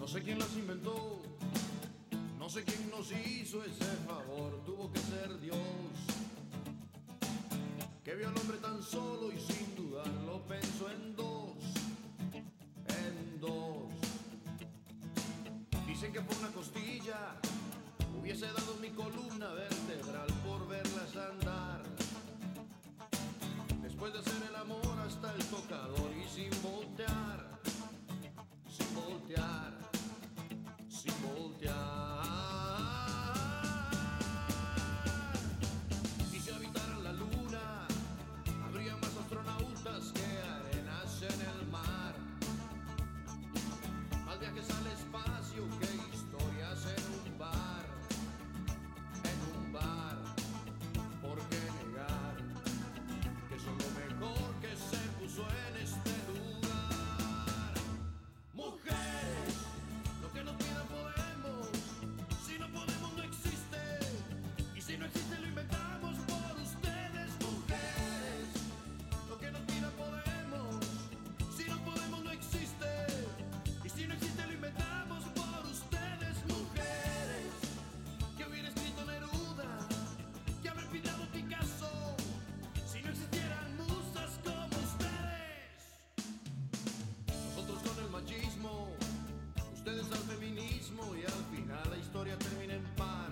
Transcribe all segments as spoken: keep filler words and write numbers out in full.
sé quién las inventó, no sé quién nos hizo ese favor, tuvo que ser Dios, que vio al hombre tan solo y sin dudarlo pensó en dos, en dos. Dicen que por una costilla hubiese dado mi columna vertebral por verlas andar. Después de hacer el amor hasta el tocador y sin voltear, sin voltear, sin voltear. Y si habitaran la luna, habría más astronautas que arenas en el mar. Más viajes al espacio que historias en un bar, en un bar. ¿Por qué negar que son lo mejor que se puso en este lugar? Mujeres, lo que nos pidan podemos, si no podemos no existe, y si no existe lo inventamos por ustedes. Mujeres, lo que nos pidan podemos, si no podemos no existe, y si no existe lo inventamos por ustedes. Mujeres, que hubiera escrito Neruda, que haber pintado Picasso, si no existieran musas como ustedes. Nosotros con el machismo, ustedes al feminismo, y al final la historia termina en par.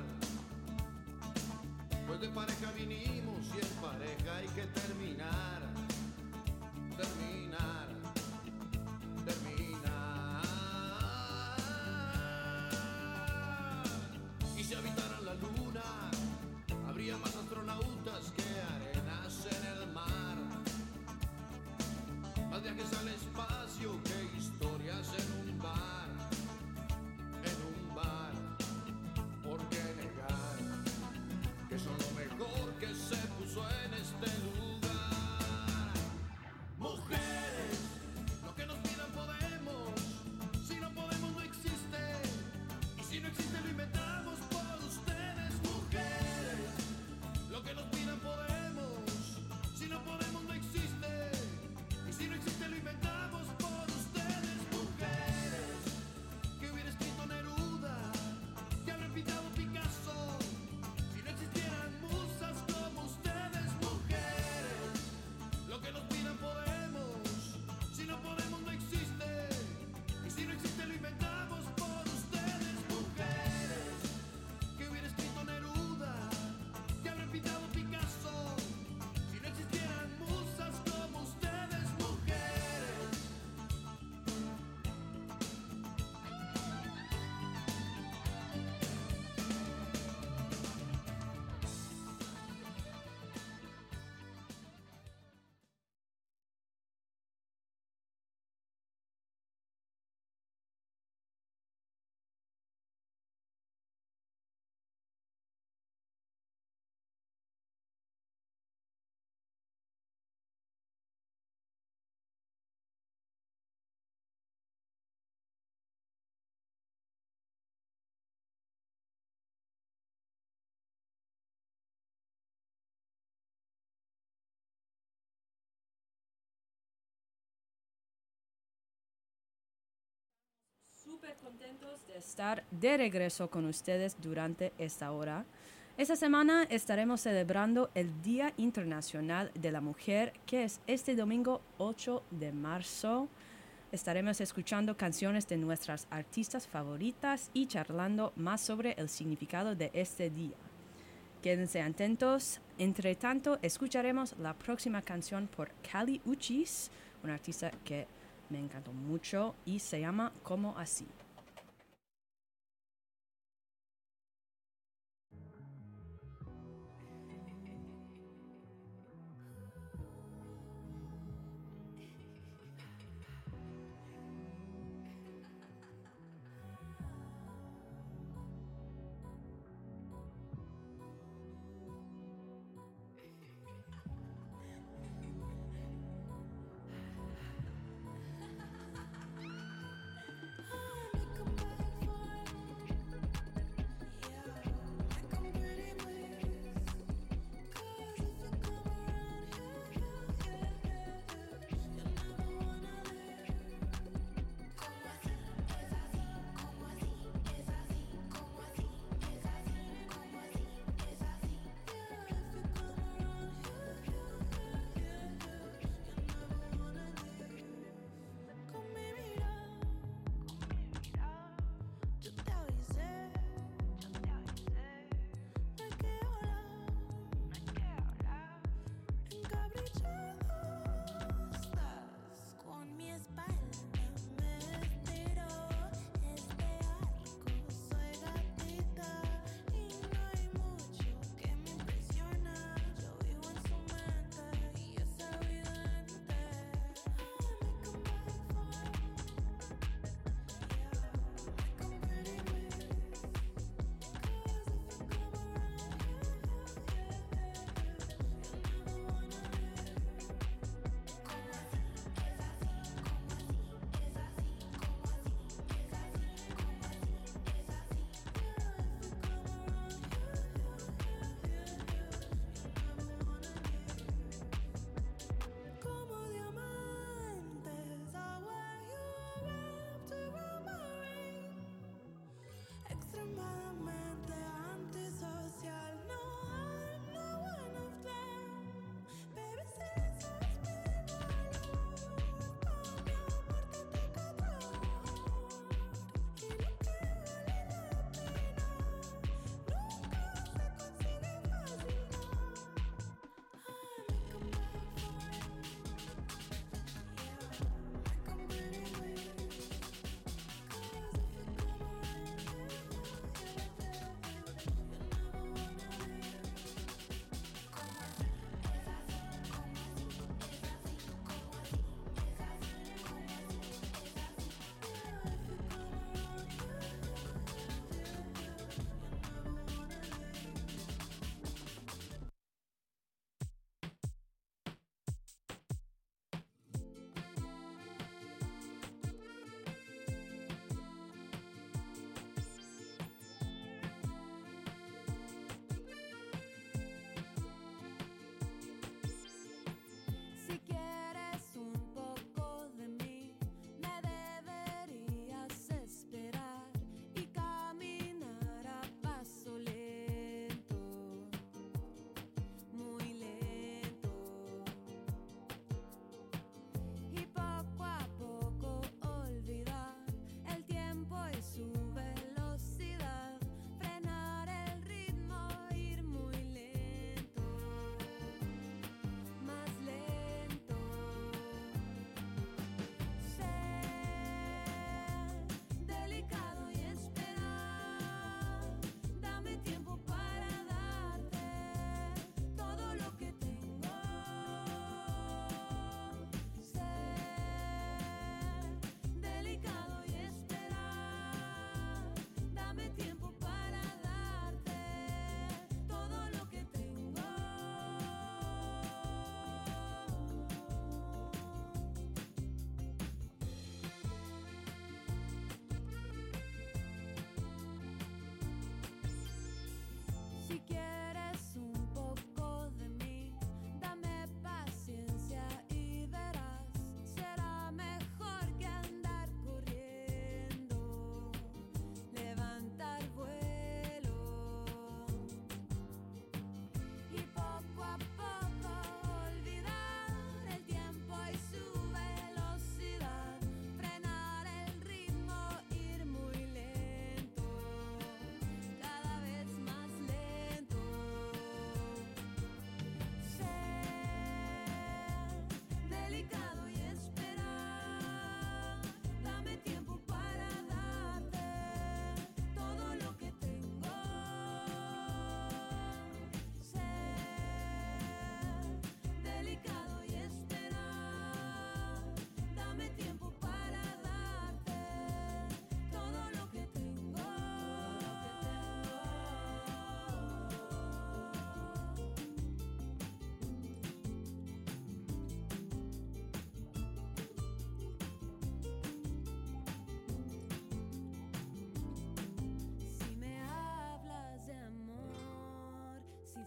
Pues de pareja vinimos y en pareja hay que terminar, terminar, terminar. Y si habitaran la luna, habría más astronautas que arenas en el mar. Más viajes al espacio que historias en un bar, en un bar. ¿Por qué negar que son lo mejor que se puso en este lugar? Mujeres, lo que nos pidan podemos, si no podemos no existe, y si no existe lo inventamos por ustedes. Mujeres, lo que nos pidan podemos, si no podemos no existe, y si no existe lo inventamos por ustedes. Mujeres, que hubiera escrito Neruda, que habrá pintado Picasso, si no existieran musas como ustedes. Mujeres, lo que nos pidan podemos, si no podemos no existe, y si no existe lo inventamos por ustedes. Mujeres, que hubiera escrito Neruda, que habrá pintado Picasso, si no existieran musas como ustedes. Mujeres. Súper contentos de estar de regreso con ustedes durante esta hora. Esta semana estaremos celebrando el Día Internacional de la Mujer, que es este domingo ocho de marzo. Estaremos escuchando canciones de nuestras artistas favoritas y charlando más sobre el significado de este día. Quédense atentos. Entre tanto, escucharemos la próxima canción por Kali Uchis, una artista que me encantó mucho y se llama Como Así. Me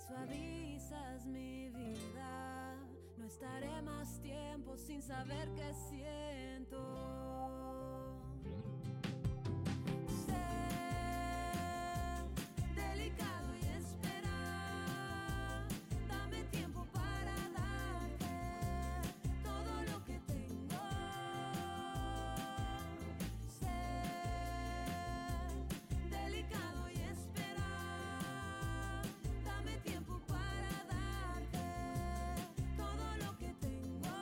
suavizas mi vida, no estaré más tiempo sin saber qué siento. Sé delicado y esperar, dame tiempo para darte todo lo que tengo. Sé delicado y esperar, dame tiempo para darte todo lo que tengo.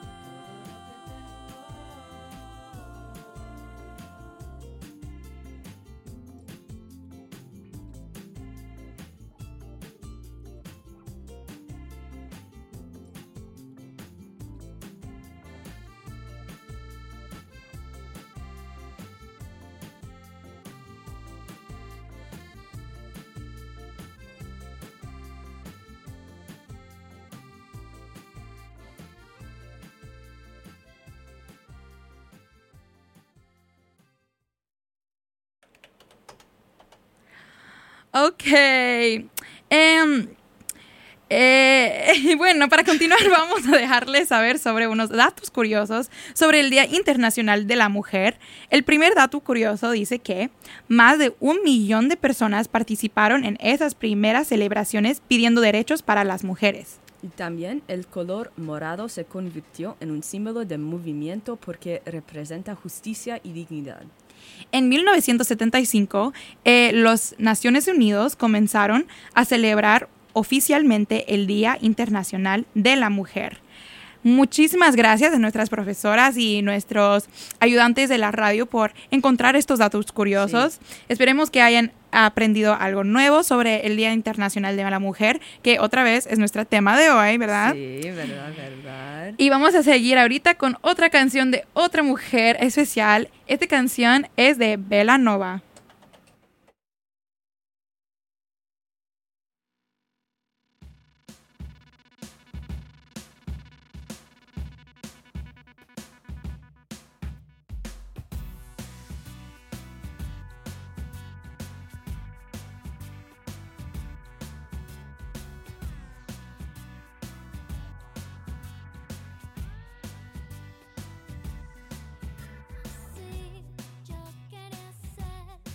Ok. Em, eh, bueno, para continuar vamos a dejarles saber sobre unos datos curiosos sobre el Día Internacional de la Mujer. El primer dato curioso dice que más de un millón de personas participaron en esas primeras celebraciones pidiendo derechos para las mujeres. Y también el color morado se convirtió en un símbolo de movimiento porque representa justicia y dignidad. En mil novecientos setenta y cinco, eh, las Naciones Unidas comenzaron a celebrar oficialmente el Día Internacional de la Mujer. Muchísimas gracias a nuestras profesoras y nuestros ayudantes de la radio por encontrar estos datos curiosos. Sí. Esperemos que hayan aprendido algo nuevo sobre el Día Internacional de la Mujer, que otra vez es nuestro tema de hoy, ¿verdad? Sí, verdad, verdad. Y vamos a seguir ahorita con otra canción de otra mujer especial. Esta canción es de Belanova. Sí, yo quería ser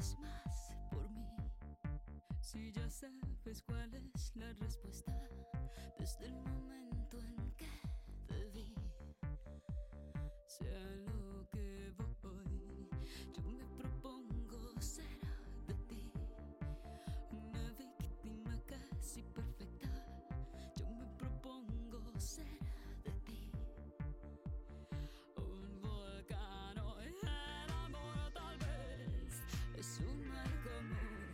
haces más por mí. Si ya sabes cuál es la respuesta desde el momento en que te vi. Sea lo que voy, yo me propongo ser de ti. Una víctima casi perfecta, yo me propongo ser de ti. Un volcán o el amor tal vez es un mal común.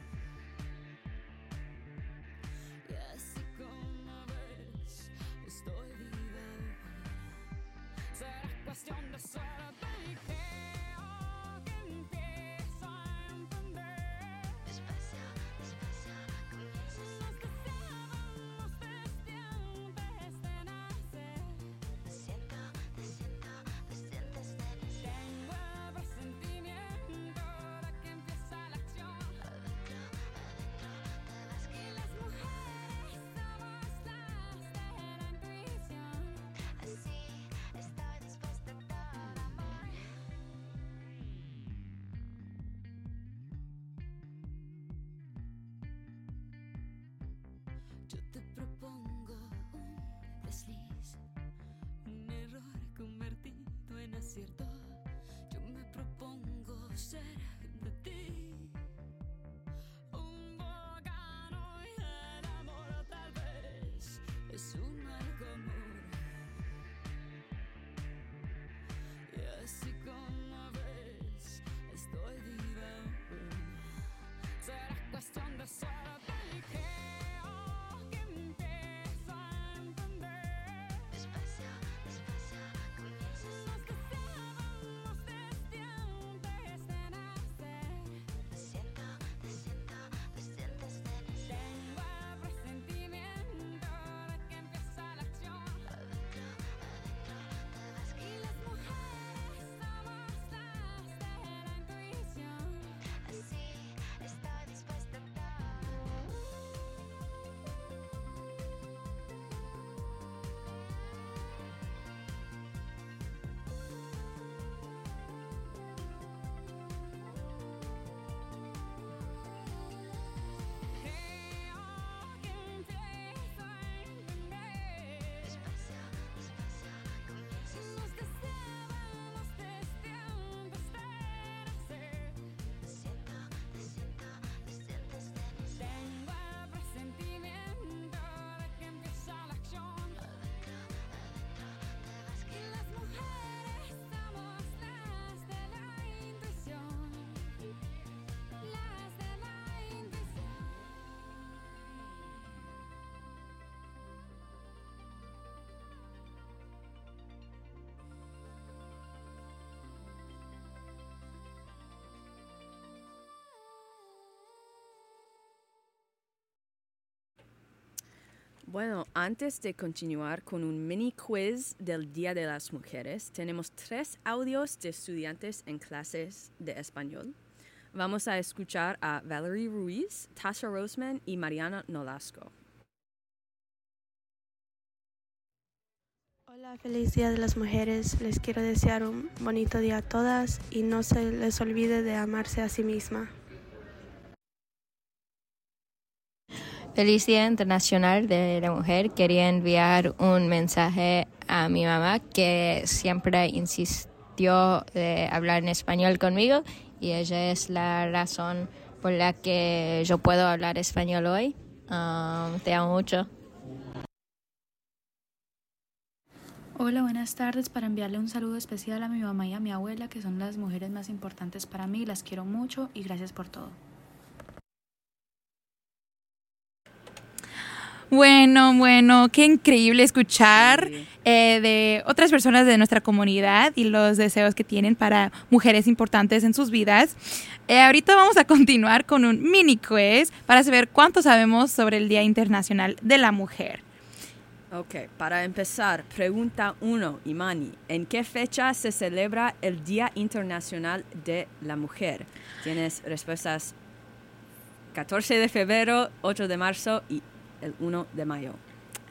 Y así como ves, estoy viva hoy. Será cuestión de suerte y creo que empiezo a entender. Despacio, despacio, comienzas a deseábamos desde antes de nacer. Te siento, te siento, te sientes de nacer. Tengo el presentimiento de que empieza la acción. Adentro, adentro, te vas que las mujeres somos las de la intuición. Así estoy dispuesta a todo amor. Yo te propongo un desliz, un error convertido en acierto. Yo me propongo ser de ti. Un volcán y el amor tal vez es un mal común. Y así como ves, estoy viva aún. Será cuestión de suerte y creo que empiezo a entender. Despacio, despacio, comienzas. Nos deseábamos desde antes de nacer. Te siento, te siento, te sientes de nacer. Tengo el presentimiento de que empieza la acción. Adentro, adentro, te vas que las mujeres somos las de la intuición. Así estoy dispuesta a todo. Creo que empiezo a entender. Despacio, despacio, comienzas. Nos deseábamos desde antes de nacer. Te siento, te siento, te sientes de nacer. Tengo el presentimiento de que empieza la acción. Adentro, adentro, te vas que las mujeres somos las de la intuición. Las de la intuición. Bueno, antes de continuar con un mini quiz del Día de las Mujeres, tenemos tres audios de estudiantes en clases de español. Vamos a escuchar a Valerie Ruiz, Tasha Roseman y Mariana Nolasco. Hola, feliz Día de las Mujeres. Les quiero desear un bonito día a todas y no se les olvide de amarse a sí misma. Feliz Día Internacional de la Mujer. Quería enviar un mensaje a mi mamá que siempre insistió de hablar en español conmigo y ella es la razón por la que yo puedo hablar español hoy. Um, te amo mucho. Hola, buenas tardes. Para enviarle un saludo especial a mi mamá y a mi abuela, que son las mujeres más importantes para mí. Las quiero mucho y gracias por todo. Bueno, bueno, qué increíble escuchar Sí. eh, de otras personas de nuestra comunidad y los deseos que tienen para mujeres importantes en sus vidas. Eh, ahorita vamos a continuar con un mini quiz para saber cuánto sabemos sobre el Día Internacional de la Mujer. Ok, para empezar, pregunta uno, Imani. ¿En qué fecha se celebra el Día Internacional de la Mujer? Tienes respuestas catorce de febrero, ocho de marzo y el uno de mayo.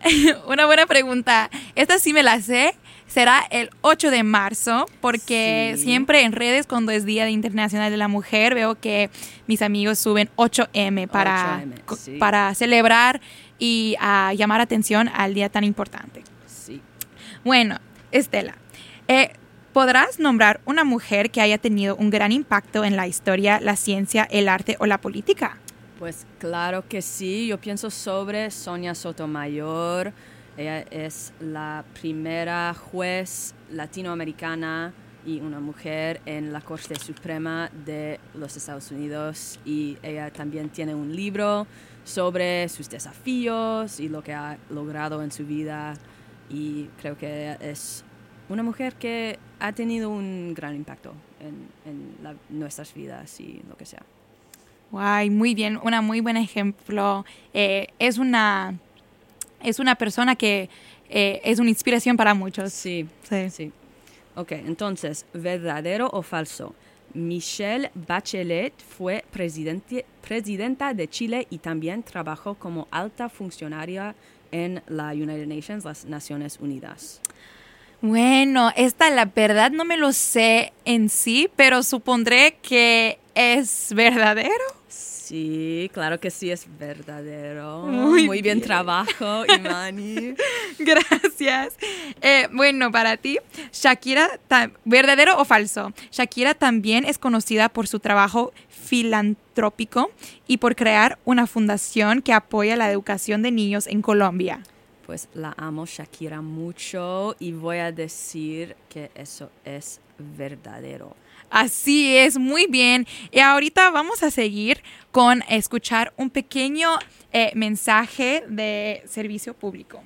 Una buena pregunta. Esta sí me la sé. Será el ocho de marzo, porque Sí. siempre en redes, cuando es Día Internacional de la Mujer, veo que mis amigos suben ocho eme para, ocho eme, co- sí. para celebrar y a llamar atención al día tan importante. Sí. Bueno, Estela, eh, ¿podrás nombrar una mujer que haya tenido un gran impacto en la historia, la ciencia, el arte o la política? Pues claro que sí. Yo pienso sobre Sonia Sotomayor. Ella es la primera juez latinoamericana y una mujer en la Corte Suprema de los Estados Unidos. Y ella también tiene un libro sobre sus desafíos y lo que ha logrado en su vida. Y creo que ella es una mujer que ha tenido un gran impacto en, en la- nuestras vidas y lo que sea. Guay, muy bien, una muy buen ejemplo. Eh, es una es una persona que eh, es una inspiración para muchos. Sí, Sí. sí. Ok, entonces, ¿verdadero o falso? Michelle Bachelet fue presidente, presidenta de Chile y también trabajó como alta funcionaria en la United Nations, las Naciones Unidas. Bueno, esta la verdad no me lo sé en sí, pero supondré que es verdadero. Sí, claro que sí, es verdadero. Muy Muy bien bien. trabajo, Imani. Gracias. Eh, bueno, para ti, Shakira, ta- ¿verdadero o falso? Shakira también es conocida por su trabajo filantrópico y por crear una fundación que apoya la educación de niños en Colombia. Pues la amo Shakira mucho y voy a decir que eso es verdadero. Así es, muy bien. Y ahorita vamos a seguir con escuchar un pequeño eh, mensaje de servicio público.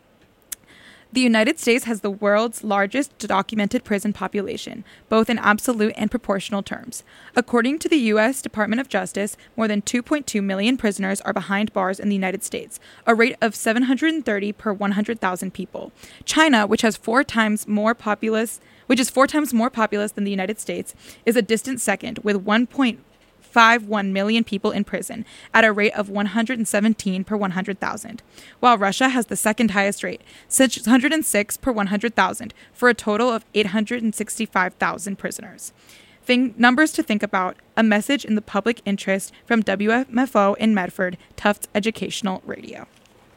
The United States has the world's largest documented prison population, both in absolute and proportional terms. According to the U S Department of Justice, more than two point two million prisoners are behind bars in the United States, a rate of seven hundred thirty per one hundred thousand people. China, which has four times more populous, which is four times more populous than the United States, is a distant second with one point five one million people in prison at a rate of one hundred seventeen per one hundred thousand, while Russia has the second highest rate, six hundred six per one hundred thousand, for a total of eight hundred sixty-five thousand prisoners. Thing, numbers to think about, a message in the public interest from W M F O in Medford, Tufts Educational Radio.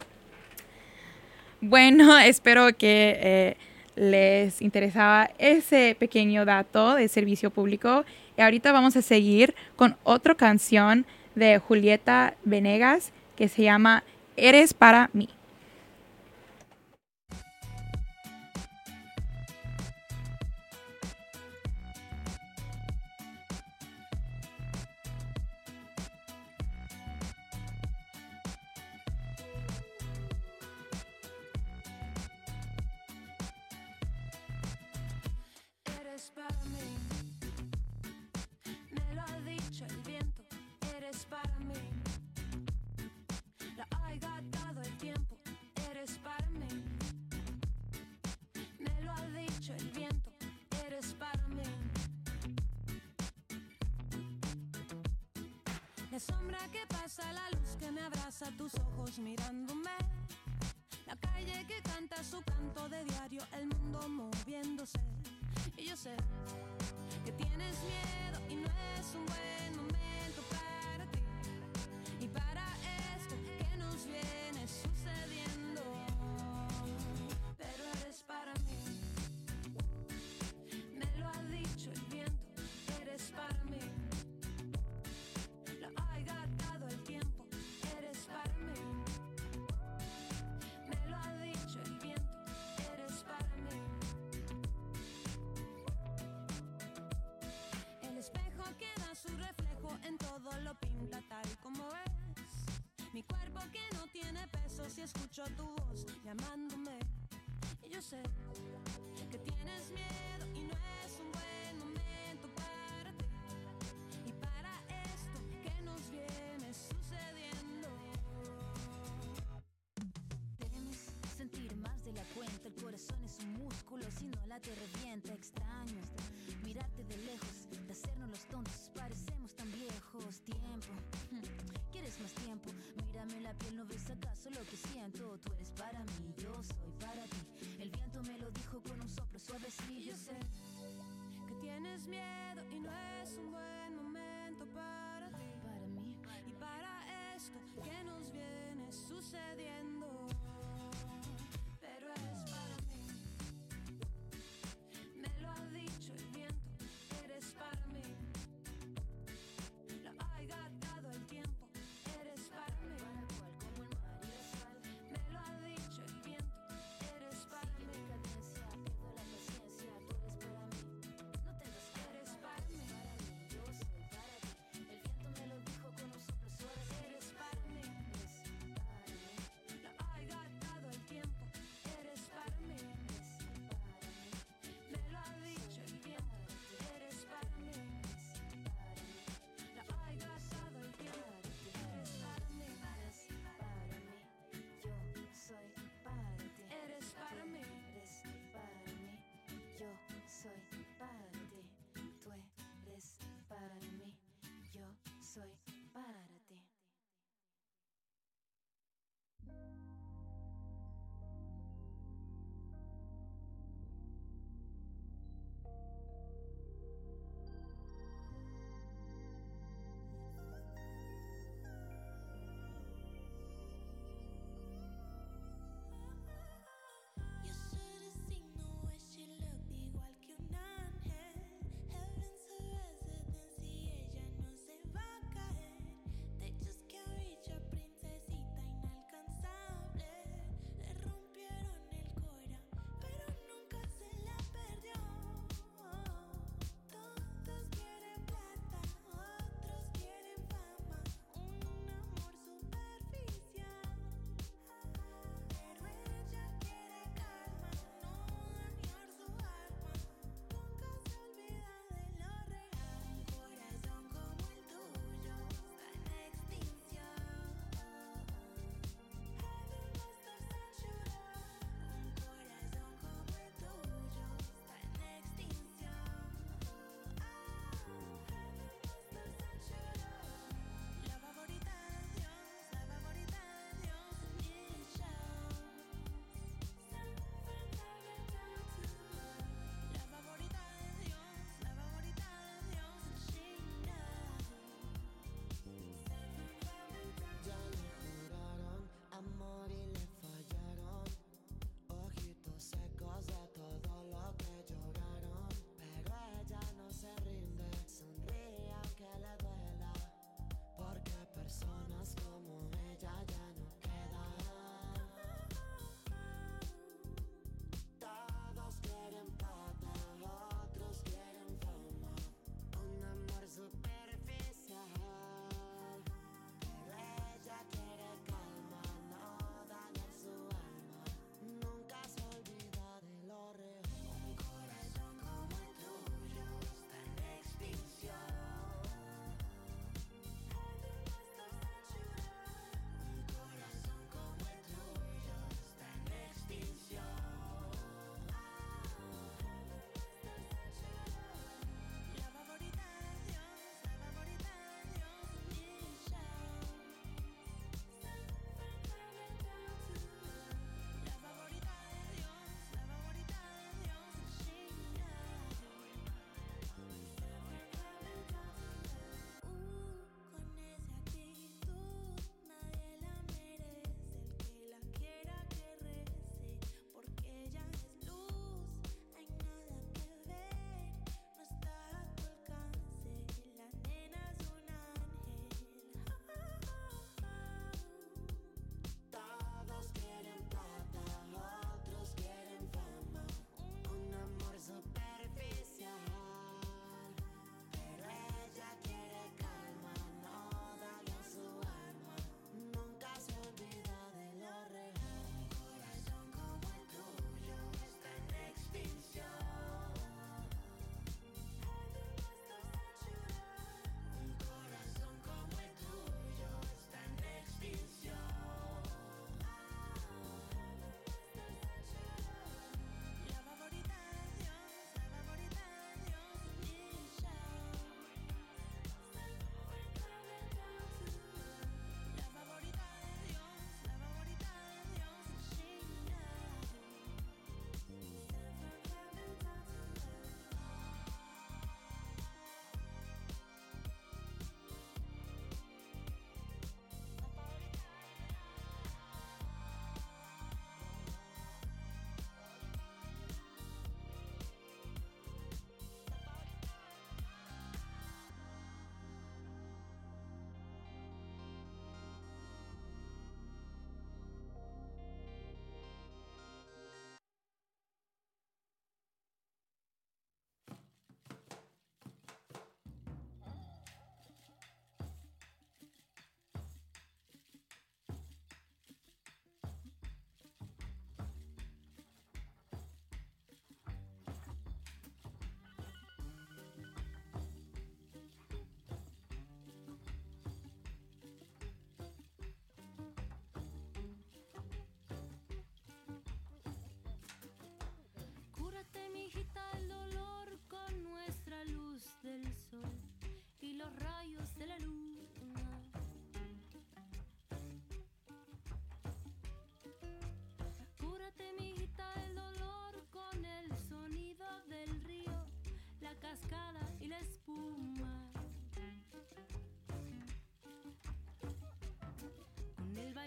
Bueno, espero que eh, les interesaba ese pequeño dato de servicio público. Y ahorita vamos a seguir con otra canción de Julieta Venegas que se llama Eres para mí. Eres para mí, me lo ha dicho el viento, eres para mí, la ha gastado el tiempo, eres para mí, me lo ha dicho el viento, eres para mí. La sombra que pasa, la luz que me abraza, tus ojos mirándome, la calle que canta su canto de diario, el mundo moviéndose. Y yo sé que tienes miedo y no es un buen momento para ti y para esto que nos viene sucediendo. Pero eres para mí, me lo ha dicho el viento, eres para mí, lo ha gastado el tiempo, eres para mí, me lo ha dicho el viento, eres para mí. El espejo que da su reflejo en todo lo pinta tal como es. Mi cuerpo que no tiene peso si escucho tu voz llamándome. Y yo sé que tienes miedo y no es un buen momento para ti y para esto que nos viene sucediendo. Temes sentir más de la cuenta, el corazón es un músculo, si no la te revienta. Extraño mirarte de lejos, de hacernos los tontos, parecemos tan viejos. Tiempo, ¿quieres más tiempo? Mírame la piel, ¿no ves acaso lo que siento? Tú eres para mí. pues sí, yo sé que tienes miedo y no es un buen momento para ti, para mí y para esto que nos viene sucediendo. Pero es para mí, me lo ha dicho el viento, eres para mí. Lo ha gastado el tiempo, eres para mí. Como el mar y la sal, me lo ha dicho el viento, eres para mí. Pierdo la paciencia, tú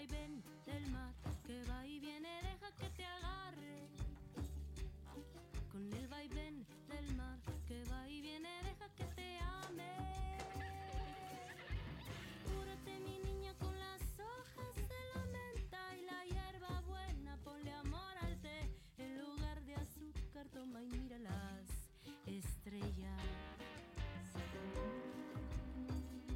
vaivén del mar que va y viene, deja que te agarre. Con el vaivén del mar que va y viene, deja que te ame. Cúrate mi niña con las hojas de la menta y la hierba buena, ponle amor al té. En lugar de azúcar toma y mira las estrellas.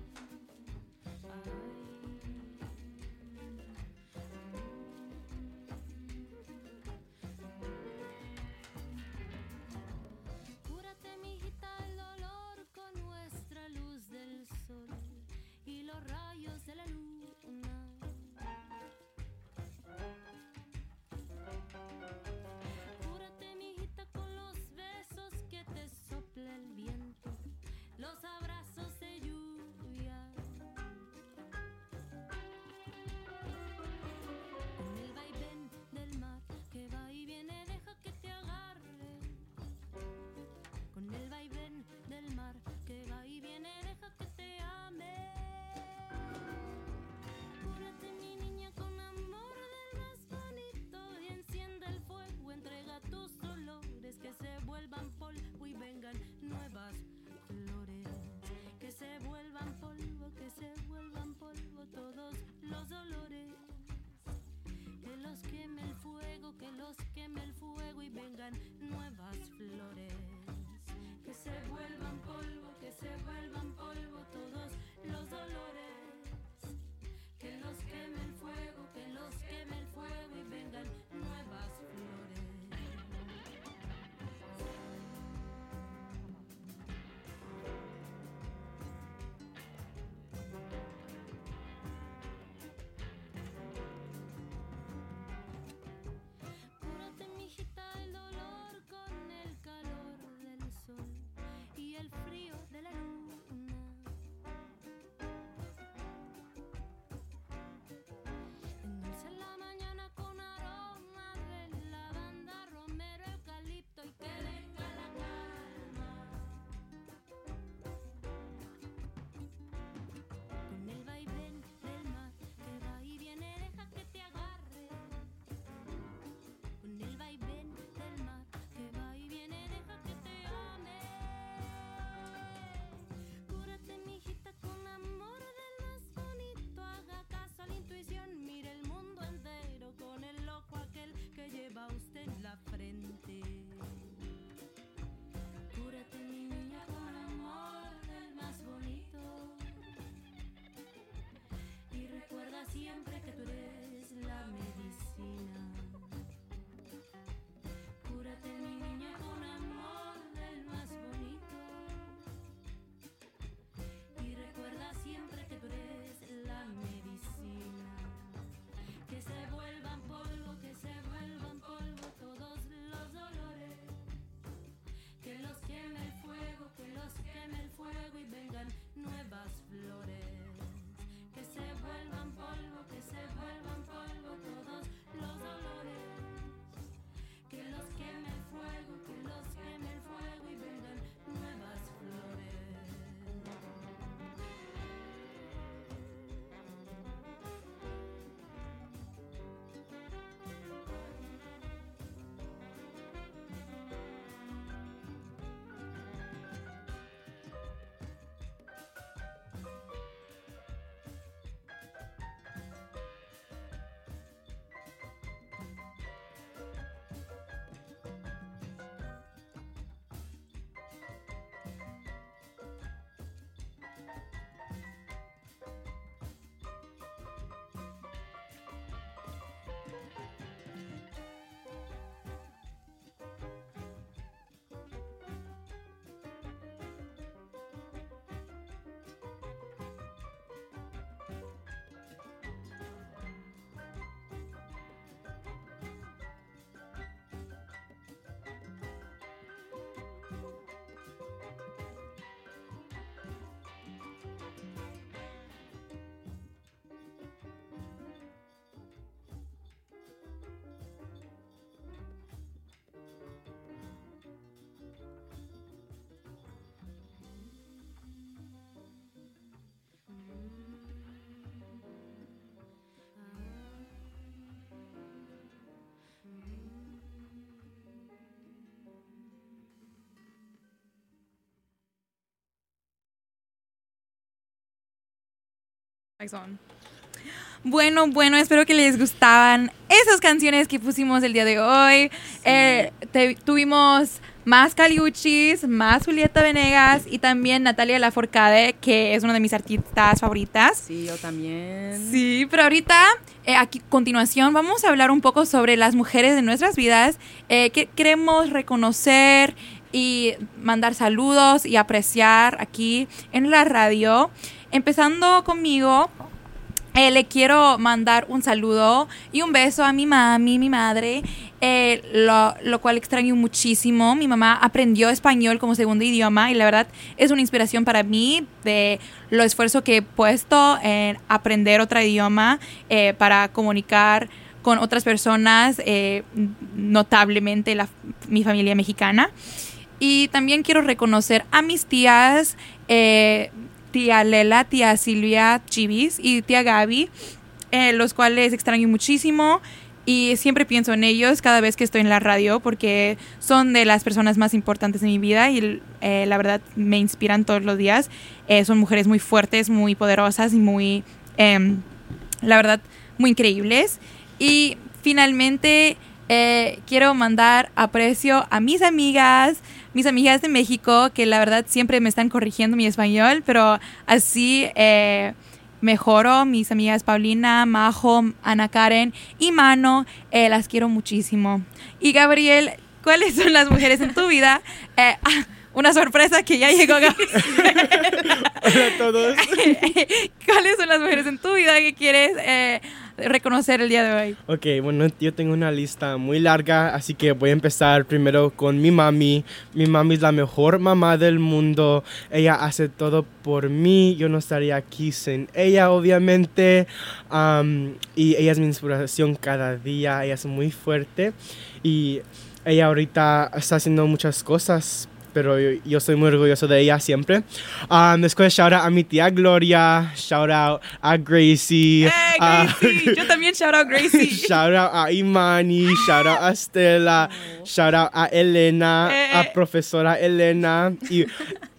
Ay. Bueno, bueno, espero que les gustaban esas canciones que pusimos el día de hoy. Sí. Eh, te- tuvimos más Caliuchis, más Julieta Venegas y también Natalia Lafourcade, que es una de mis artistas favoritas. Sí, yo también. Sí, pero ahorita, eh, aquí a continuación, vamos a hablar un poco sobre las mujeres de nuestras vidas, eh, que queremos reconocer y mandar saludos y apreciar aquí en la radio. Empezando conmigo, eh, le quiero mandar un saludo y un beso a mi mami, mi madre, eh, lo, lo cual extraño muchísimo. Mi mamá aprendió español como segundo idioma y la verdad es una inspiración para mí de lo esfuerzo que he puesto en aprender otro idioma eh, para comunicar con otras personas, eh, notablemente la, mi familia mexicana. Y también quiero reconocer a mis tías, eh, tía Lela, tía Silvia Chivis y tía Gaby, eh, los cuales extraño muchísimo y siempre pienso en ellos cada vez que estoy en la radio porque son de las personas más importantes de mi vida y eh, la verdad me inspiran todos los días. Eh, son mujeres muy fuertes, muy poderosas y muy, eh, la verdad, muy increíbles. Y finalmente eh, quiero mandar aprecio a mis amigas, mis amigas de México, que la verdad siempre me están corrigiendo mi español, pero así eh, mejoro. Mis amigas Paulina, Majo, Ana Karen y Mano, eh, las quiero muchísimo. Y Gabriel, ¿cuáles son las mujeres en tu vida? Eh, ah, una sorpresa que ya llegó Gabriel. Hola a todos. ¿Cuáles son las mujeres en tu vida que quieres eh, reconocer el día de hoy? Ok, bueno, yo tengo una lista muy larga, así que voy a empezar primero con mi mami. Mi mami es la mejor mamá del mundo. Ella hace todo por mí. Yo no estaría aquí sin ella, obviamente. Um, y ella es mi inspiración cada día. Ella es muy fuerte. Y ella ahorita está haciendo muchas cosas, pero yo, yo soy muy orgulloso de ella siempre. Um, después, shout out a mi tía Gloria. Shout out a Gracie. ¡Eh, Gracie! Uh, Yo también shout out Gracie. Shout out a Imani, shout out a Stella, shout out a Elena, Eh. a profesora Elena. Y,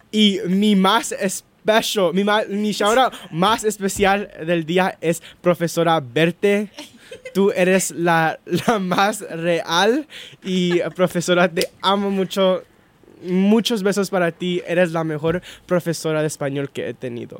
y mi más especial, mi, ma- mi shout out más especial del día es profesora Berte. Tú eres la, la más real y profesora, te amo mucho. Muchos besos para ti. Eres la mejor profesora de español que he tenido.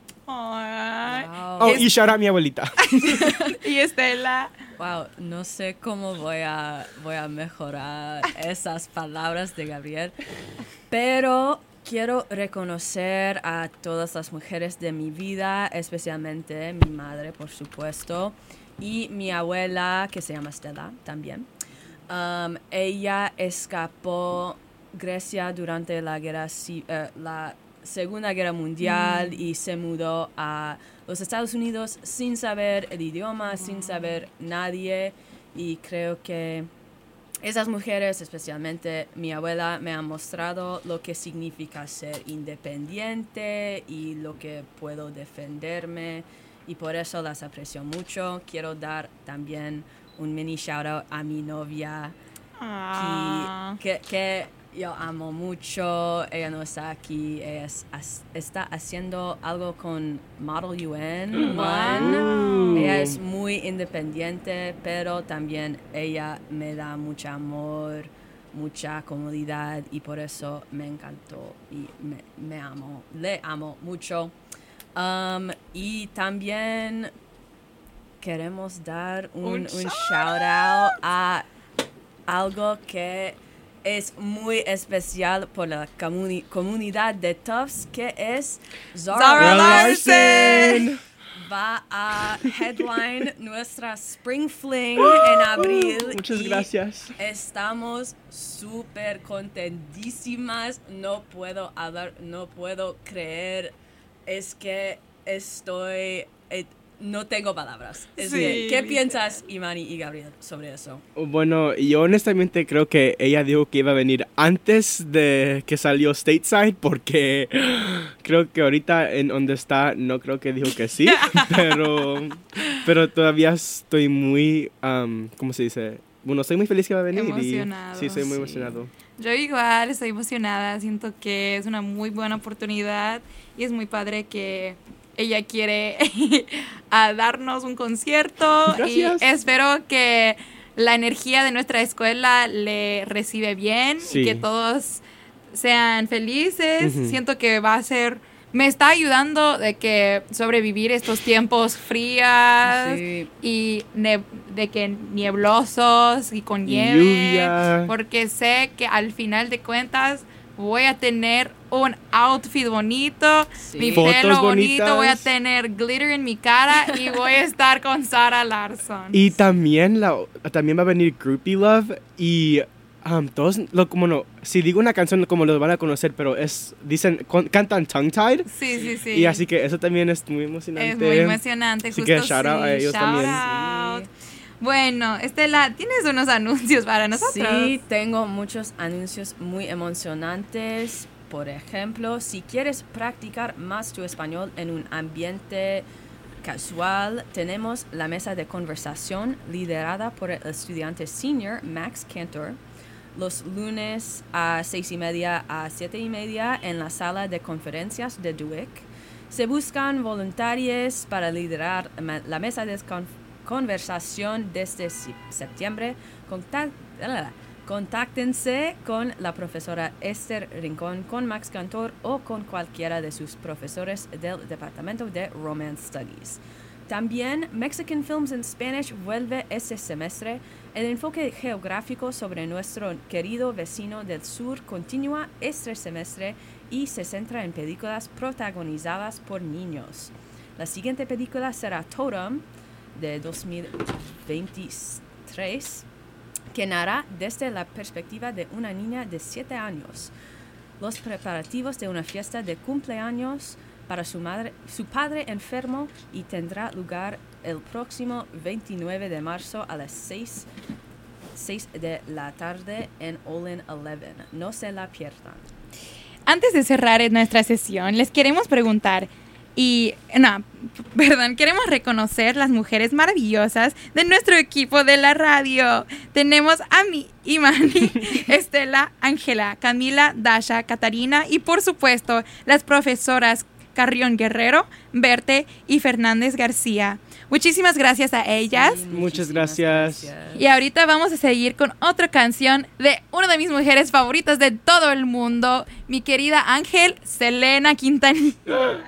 Ay. Wow. Oh, y shout out a mi abuelita. Y Estela. Wow, no sé cómo voy a, voy a mejorar esas palabras de Gabriel, pero quiero reconocer a todas las mujeres de mi vida, especialmente mi madre, por supuesto, y mi abuela, que se llama Stella, también. Um, ella escapó Grecia durante la guerra, ci- eh, la Segunda Guerra Mundial mm. y se mudó a los Estados Unidos sin saber el idioma, mm. sin saber nadie. Y creo que esas mujeres, especialmente mi abuela, me han mostrado lo que significa ser independiente y lo que puedo defenderme. Y por eso las aprecio mucho. Quiero dar también un mini shout out a mi novia, Ah. que, que, que yo amo mucho. Ella no está aquí. Ella es, as, está haciendo algo con Model U N. Wow. Ella es muy independiente, pero también ella me da mucho amor, mucha comodidad y por eso me encantó y me, me amo. Le amo mucho. Um, y también queremos dar un, un, un shout out a algo que es muy especial por la comuni- comunidad de Tufts, que es Zara, Zara Larson. Va a headline nuestra Spring Fling en abril. Muchas y gracias. Estamos súper contentísimas. No puedo hablar, no puedo creer. Es que estoy... eh, no tengo palabras. Es Sí. bien. ¿Qué piensas, Imani y Gabriel, sobre eso? Bueno, yo honestamente creo que ella dijo que iba a venir antes de que salió Stateside, porque creo que ahorita en donde está no creo que dijo que sí, pero, pero todavía estoy muy, um, ¿cómo se dice? Bueno, estoy muy feliz que va a venir. Emocionado, Y, sí, estoy muy sí. emocionado. Yo igual estoy emocionada, siento que es una muy buena oportunidad y es muy padre que ella quiere a darnos un concierto. Gracias. Y espero que la energía de nuestra escuela le recibe bien Sí. y que todos sean felices. Ujú. Siento que va a ser, me está ayudando de que sobrevivir estos tiempos frías Sí. y ne- de que nieblosos y con Y nieve, lluvia. porque sé que al final de cuentas voy a tener un outfit bonito, Sí. mi Fotos pelo bonito, bonitas. voy a tener glitter en mi cara y voy a estar con Sarah Larson. Y también, la, también va a venir Groupie Love y um, todos, lo, como no, si digo una canción como los van a conocer, pero es, dicen, con- cantan Tongue Tied. Sí, sí, sí. Y así que eso también es muy emocionante. es muy emocionante. Así justo que shout out sí, a ellos shout también. out. Bueno, Estela, ¿tienes unos anuncios para nosotros? Sí, tengo muchos anuncios muy emocionantes. Por ejemplo, si quieres practicar más tu español en un ambiente casual, tenemos la mesa de conversación liderada por el estudiante senior Max Cantor los lunes a seis y media a siete y media en la sala de conferencias de D U I C. Se buscan voluntarios para liderar ma- la mesa de con- conversación desde si- septiembre. Contact- Contáctense con la profesora Esther Rincón, con Max Cantor o con cualquiera de sus profesores del Departamento de Romance Studies. También Mexican Films in Spanish vuelve este semestre. El enfoque geográfico sobre nuestro querido vecino del sur continúa este semestre y se centra en películas protagonizadas por niños. La siguiente película será Totem, de dos mil veintitrés, que narra desde la perspectiva de una niña de siete años los preparativos de una fiesta de cumpleaños para su, madre, su padre enfermo, y tendrá lugar el próximo veintinueve de marzo a las seis de la tarde en Olin once. No se la pierdan. Antes de cerrar nuestra sesión, les queremos preguntar y, no, perdón, queremos reconocer las mujeres maravillosas de nuestro equipo de la radio. Tenemos a mí, Imani, Estela, Ángela, Camila, Dasha, Catarina y, por supuesto, las profesoras Carrión Guerrero, Berte y Fernández García. Muchísimas gracias a ellas. Sí, Muchas muchísimas gracias. Y ahorita vamos a seguir con otra canción de una de mis mujeres favoritas de todo el mundo, mi querida Ángel, Selena Quintanilla.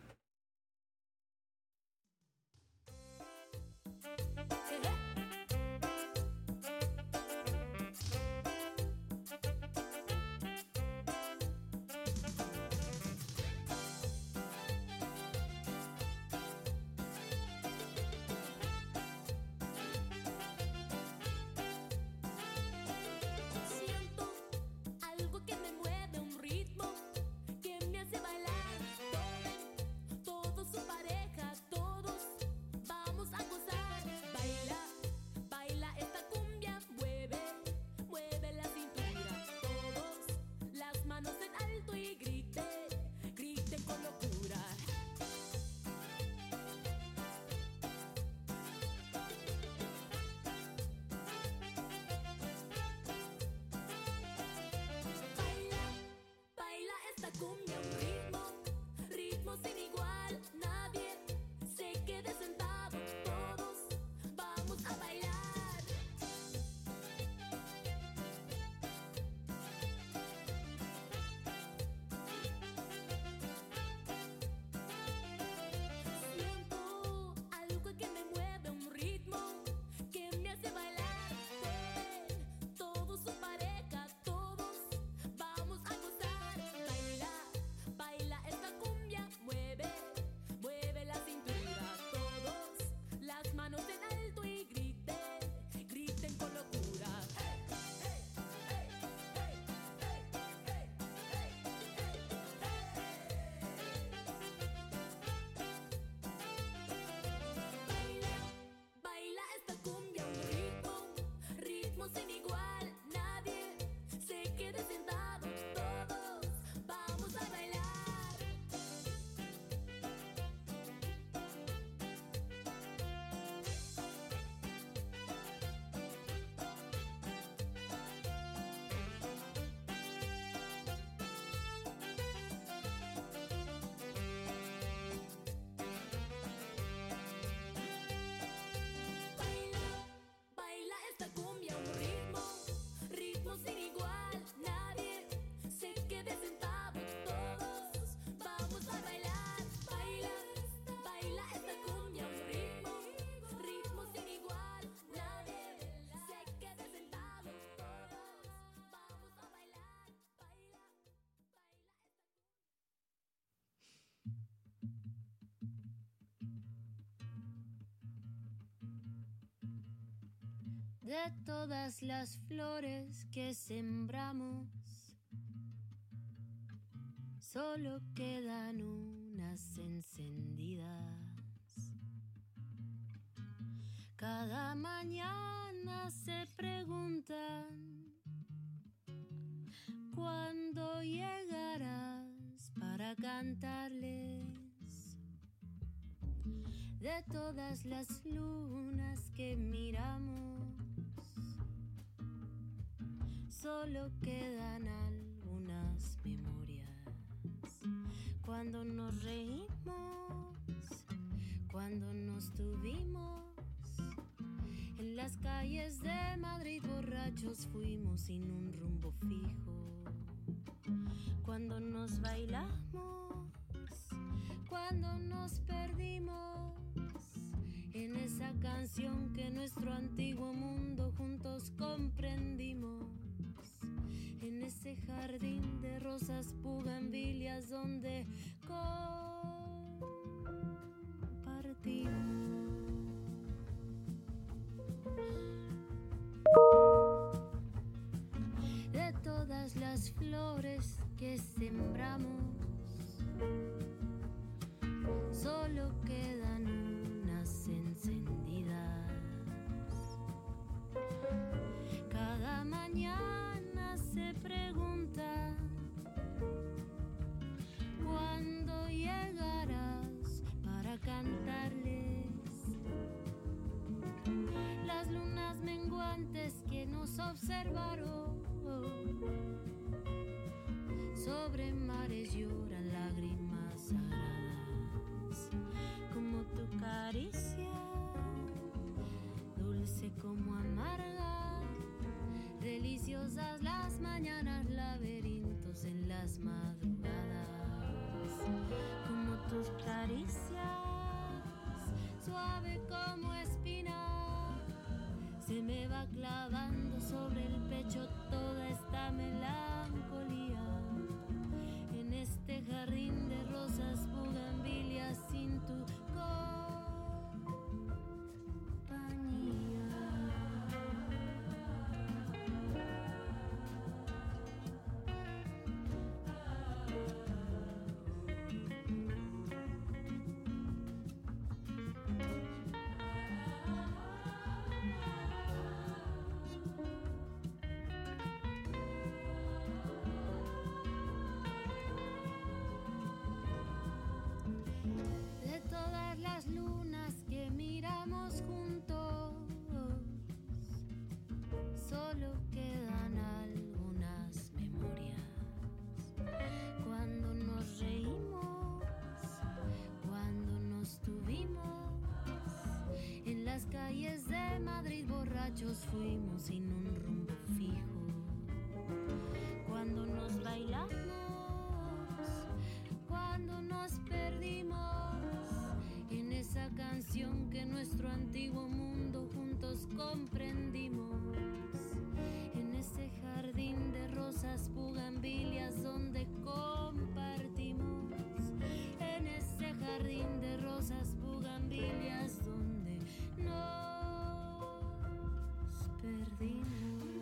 Siento algo que me mueve, un ritmo que me hace bailar. Tomen todos su pareja, todos vamos a gozar. Baila, baila esta cumbia, mueve, mueve la cintura. Todos las manos en alto y griten, griten con locura. Baila, baila esta cumbia, un ritmo, ritmo sin igual. Nadie se quede sentado, todos vamos a bailar. Siento algo que me mueve, un ritmo que me hace bailar. Tomen todos su pareja, todos vamos a gozar. Baila, baila esta cumbia, mueve, mueve. De todas las flores que sembramos, solo quedan unas encendidas. Cada mañana se preguntan cuándo llegarás para cantarles. De todas las lunas que miramos, solo quedan algunas memorias. Cuando nos reímos, cuando nos tuvimos, en las calles de Madrid borrachos fuimos sin un rumbo fijo. Cuando nos bailamos, cuando nos perdimos, en esa canción que nuestro antiguo mundo juntos comprendimos. En ese jardín de rosas bugambilias donde compartimos. De todas las flores que sembramos, solo quedan unas encendidas. Cada mañana se pregunta cuándo llegarás para cantarles. Las lunas menguantes que nos observaron, sobre mares lloran lágrimas sagradas, como tu caricia, dulce como amarga, deliciosas las mañanas, laberintos en las madrugadas, como tus caricias, suave como espina, se me va clavando sobre el pecho toda esta melancolía. En este jardín de rosas bugambilias sin tu compañía. De todas las lunas que miramos juntos, solo quedan algunas memorias. Cuando nos reímos, cuando nos tuvimos, en las calles de Madrid borrachos fuimos sin un rumbo fijo. Cuando nos bailamos, cuando nos perdimos, en esa canción que nuestro antiguo mundo juntos comprendimos. En ese jardín de rosas bugambilias donde compartimos. En ese jardín de rosas bugambilias donde nos perdimos.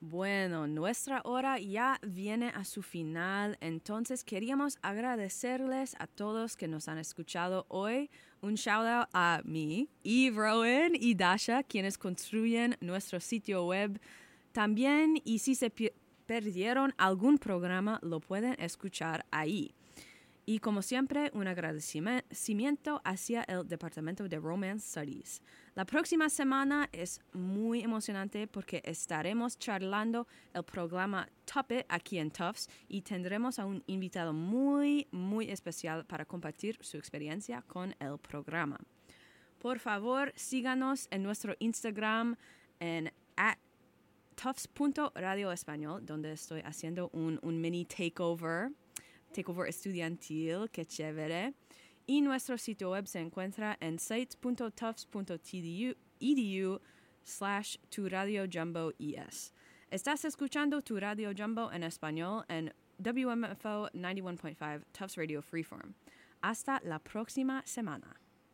Bueno, nuestra hora ya viene a su final, entonces queríamos agradecerles a todos que nos han escuchado hoy. Un shout out a mí, y Rowan y Dasha, quienes construyen nuestro sitio web. También, y si se pi- perdieron algún programa, lo pueden escuchar ahí. Y como siempre, un agradecimiento hacia el Departamento de Romance Studies. La próxima semana es muy emocionante porque estaremos charlando el programa Top It aquí en Tufts y tendremos a un invitado muy, muy especial para compartir su experiencia con el programa. Por favor, síganos en nuestro Instagram en at tufts punto radio español, donde estoy haciendo un, un mini takeover. Takeover estudiantil, qué chévere. Y nuestro sitio web se encuentra en sites punto tufts punto e d u slash tu radio jumbo es. Estás escuchando Tu Radio Jumbo en español en W M F O noventa y uno punto cinco Tufts Radio Freeform. Hasta la próxima semana.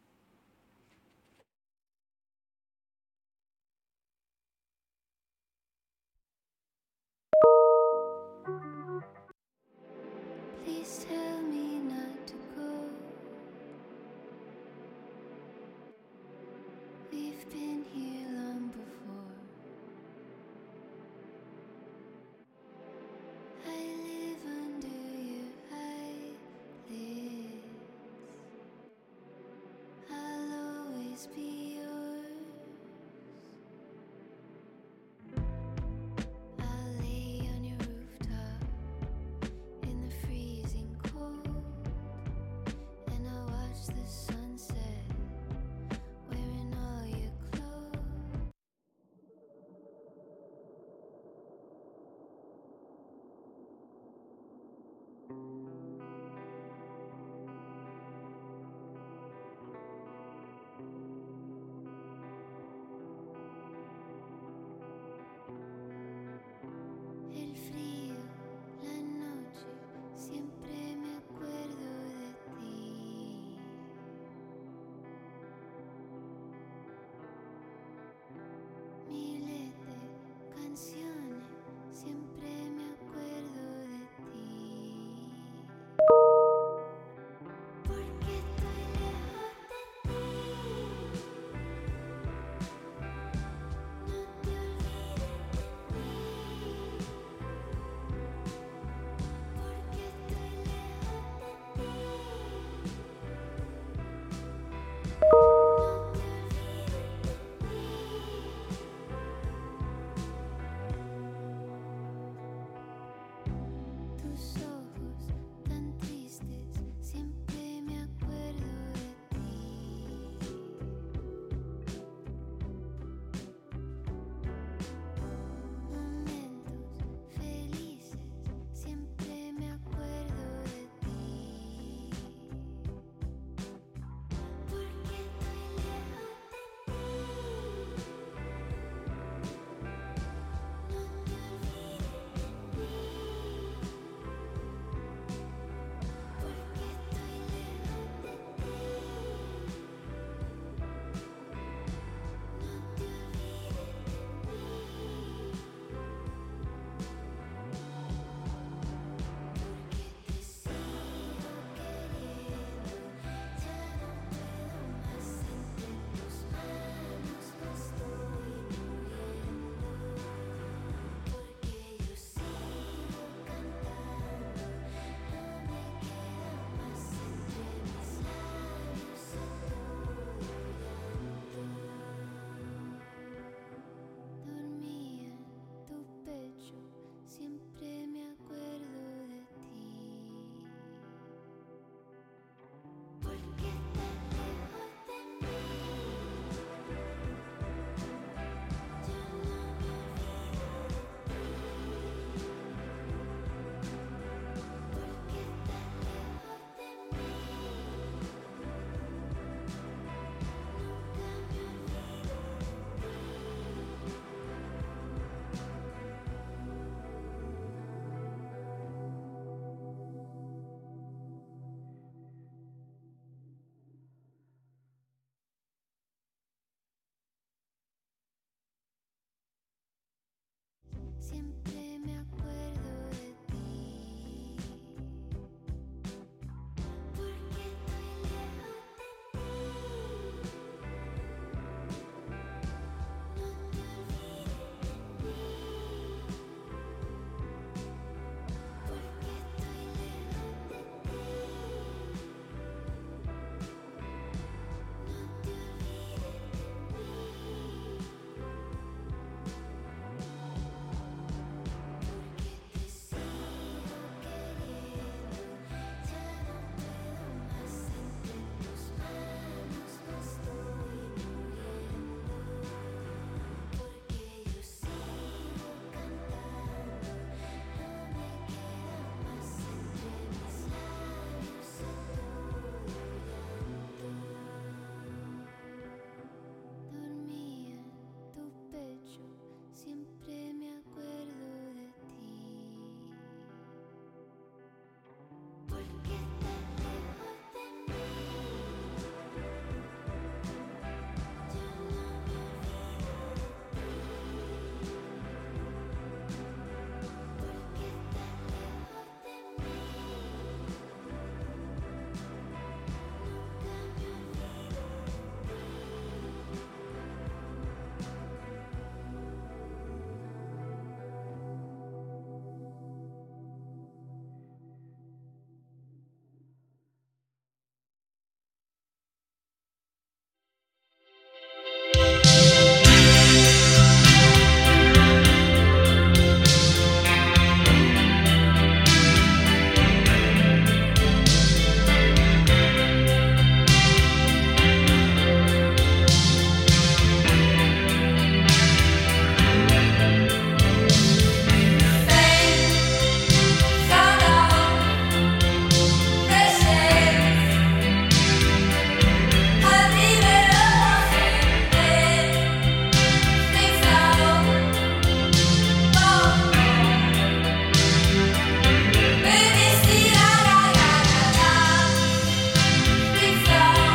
Please tell me not to go. We've been here long before. I live under your eyelids. I'll always be